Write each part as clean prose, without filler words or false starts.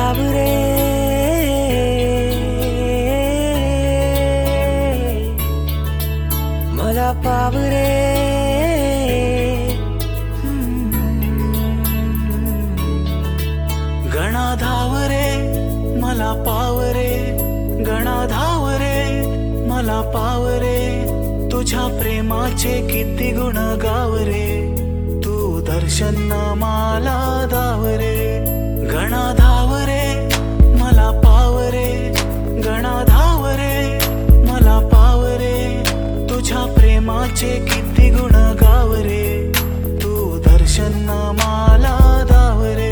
धाव रे मला पाव रे गणा धाव रे मला पाव रे गणा धाव रे मला पाव रे तुझ्या प्रेमाचे किती गुण गाव रे तू दर्शन मला दाव रे गणा धाव रे मला पाव रे गणा धाव रे मला पाव रे तुझ्या प्रेमाचे किती गुण गाव रे तू दर्शन मला दाव रे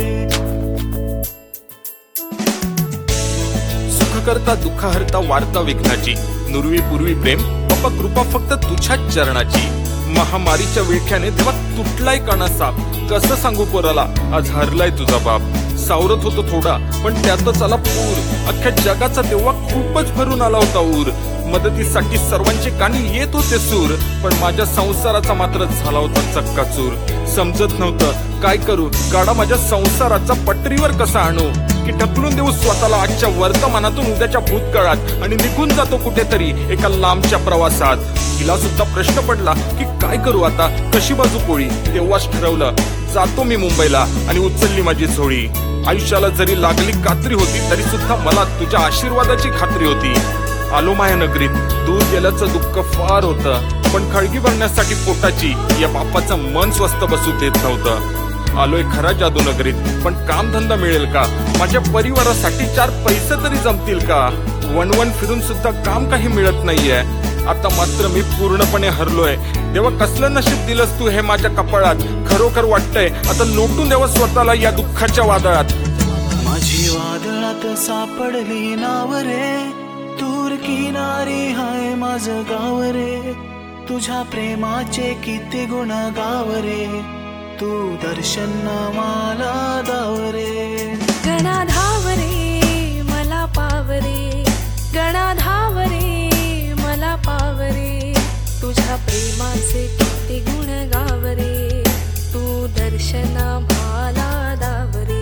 सुख करता दुःख हरता वार्ता विघ्नाची नुरवी पूर्वी प्रेम बाप्पा कृपा फक्त तुझ्याच चरणाची महामारीच्या विळख्याने देवा तुटलाय कणसा कसं सांगू पोराला आज हरलाय तुझा बाप सावरत होतो थोडा पण त्यातच आला पूर अख्ख्या जगाचा तेव्हा खूपच भरून आला होता ऊर मदतीसाठी सर्वांचे कानी येत होते सूर पण माझ्या संसाराचा मात्र झाला होता चक्काचूर समजत नव्हतं काय करू गाडा माझ्या संसाराचा पटरीवर कसा आणू की ढकलून देऊ स्वतःला आजच्या वर्तमानातून उद्याच्या भूतकाळात आणि निघून जातो कुठेतरी एका लांबच्या प्रवासात तिला सुद्धा प्रश्न पडला की काय करू आता कशी बाजू पोळी तेव्हाच ठरवलं जातो मी मुंबईला आणि उचलली माझी झोळी आयुष्याला जरी लागली कात्री होती तरी सुद्धा मला तुझ्या आशीर्वादाची खात्री होती आलो माया नगरीत दूर गेल्याचं दुःख फार होतं पण खळगी भरण्यासाठी पोटाची या बापाचं मन स्वस्त बसू देत नव्हतं आलोय खरा जादू नगरीत पण कामधंदा मिळेल का माझ्या परिवारासाठी 4 पैसे तरी जमतील का वणवण फिरून सुद्धा काम काही मिळत नाहीये आता मात्र मी पूर्णपणे हरलोय देवा कसलं नशीब दिलंस तू हे माझ्या कपाळात खरोखर वाटतंय आता लोटून द्यावं स्वतःला या दुःखाच्या वादळात माझी वादळात सापडली नाव रे दूर किनारी हाय माझं गाव रे तुझ्या प्रेमाचे किती गुण गाव रे तू दर्शन मला दाव रे गणा धाव रे मला पाव रे गणा धाव रे मला पाव रे तुझ्या प्रेमाचे किती गुण गाव रे तू दर्शन मला दाव रे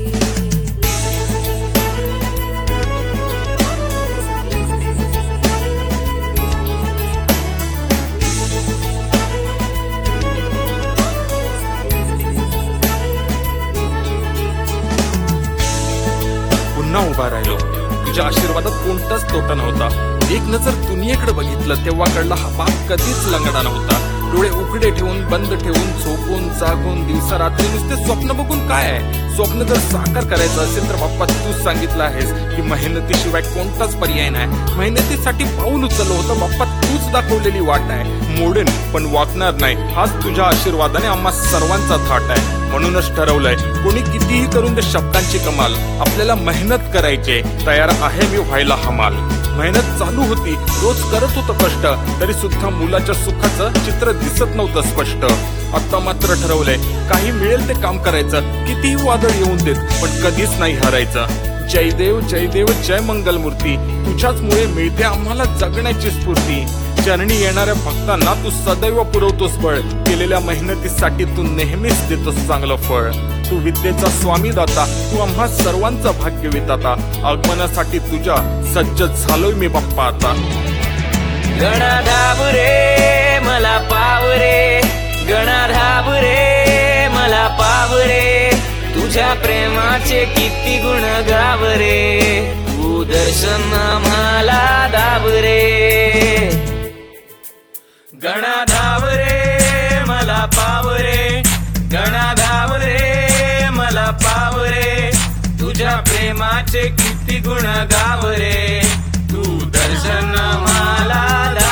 पुन्हा उभा राहिलो तुझ्या आशीर्वादात कोणताच तोटा नव्हता एक नजर दुनियेकडे बघितलं तेव्हा कळला हा बाप कधीच लंगडा नव्हता डोळे उघडे ठेवून बंद ठेवून झोपून जागून दिवसा रात्री नुसते स्वप्न बघून काय आहे स्वप्न जर साकार करायचं असेल तर बाप्पा तूच सांगितलं आहेस की मेहनतीशिवाय कोणताच पर्याय नाही मेहनतीसाठी पाऊल उचललं होतं बाप्पा तूच दाखवलेली वाट आहे मोडेन पण वाकणार नाही हाच तुझ्या आशीर्वादाने आम्हा सर्वांचा थाट आहे म्हणूनच ठरवलंय कोणी कितीही करून दे शब्दांची कमाल आपल्याला मेहनत करायची तयार आहे मी व्हायला हमाल मेहनत चालू होती रोज करत होतं कष्ट तरी सुद्धा मुलाच्या सुखाचं चित्र दिसत नव्हतं स्पष्ट आता मात्र ठरवलंय काही मिळेल ते काम करायचं कितीही वादळ येऊन देत पण कधीच नाही हरायचं जय देव जय मंगल मूर्ती तुझ्याच मुळे मिळते आम्हाला जगण्याची स्फूर्ती चरणी येणाऱ्या भक्तांना तू सदैव पुरवतोस बळ केलेल्या मेहनतीसाठी तू नेहमीच देतोस चांगलं फळ तू विद्येचा स्वामी दाता तू आम्हा सर्वांचा भाग्य विधाता आगमनासाठी तुझ्या सज्ज झालोय मी बाप्पा आता गणा धाव रे मला पाव रे गणा धाव रे मला पाव रे तुझ्या प्रेमाचे किती गुण गाव रे तू दर्शन मला दाव रे गणा धाव रे मला पाव रे गणा धाव रे मला पाव रे तुझ्या प्रेमाचे किती गुण गाव रे तू दर्शन मला